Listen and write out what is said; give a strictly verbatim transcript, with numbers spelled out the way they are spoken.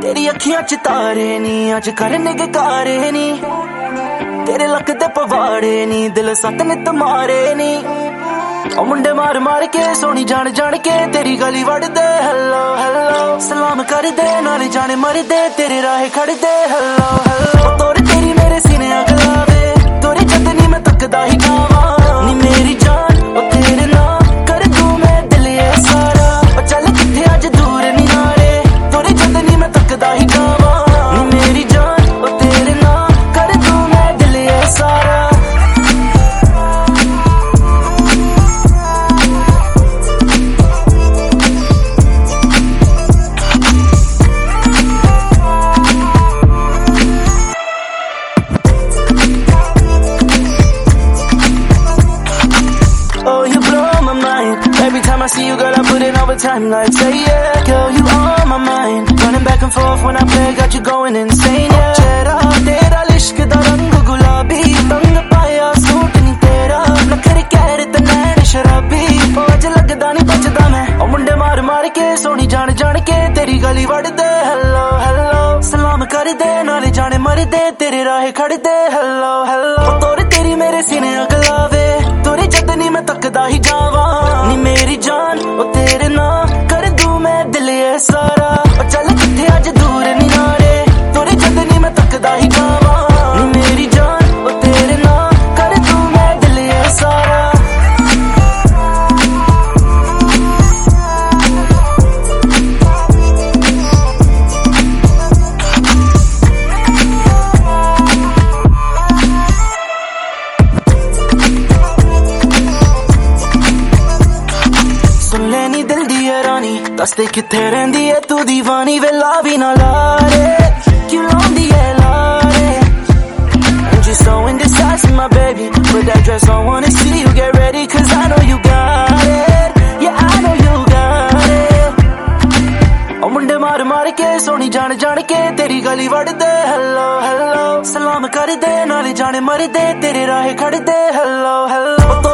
तेरी अखियां च तारे नी अज करने के कारे नी तेरे लक दे पवाड़े नी दिल सत नित मारे नी ओ मुंडे मार मार के सोनी जान जान के तेरी गली वड़ दे हेलो हेलो सलाम कर दे नाले जाने मर दे तेरे राह खड़ दे हेलो हेलो तोरे तेरी मेरे सीने अगलावे तोरे जतनी मैं तकदा ही गावा नी मेरी जान ओ तेरे ना कर दूं मैं दिल ये सारा ओ चल किथे अज दूर नी नाले तोरे जतनी मैं तकदा ही गावा नी मेरी जान ओ तेरे ना कर दूं मैं दिल ये सारा Every time I see you, girl, I put in overtime. Like, say yeah, girl, you on my mind. Running back and forth when I play, got you going insane, yeah. Chehra tera ishq da rang gulabi, tang paya suit nahi tera. Nakhre kehre te nain sharabi, oh aj lagda nahi bachda main. Oh munde maar maar ke soni jaan jaan ke teri gali wad de. Hello hello, salam kar de, naale jaane mar de, tere raah khad de. Hello hello, oh tore teri mere सीने अगलावे, तोरे जतनी मैं तकदा ही जावा नी मेरी जान ओ तेरे ना कर दूं मैं दिल ये सारा ओ चल किथे अज दूर नी नाले तोरे जतनी मैं तकदा ही जावा नी मेरी जान ओ तेरे ना कर दूं मैं दिल ये सारा दसते किथे रहिंदी है तू दीवानी वे ला भी ना लारे क्यों लाउंदी है लारे And you're so indecisive my baby Put that dress on wanna see you get ready Cause I know you got it Yeah I know you got it ओ मुंडे मार मार के सोनी जान जान के तेरी गली वड़ दे हेलो हेलो सलाम कर दे नाले जाने मर दे तेरे राह खड़ दे हेलो हेलो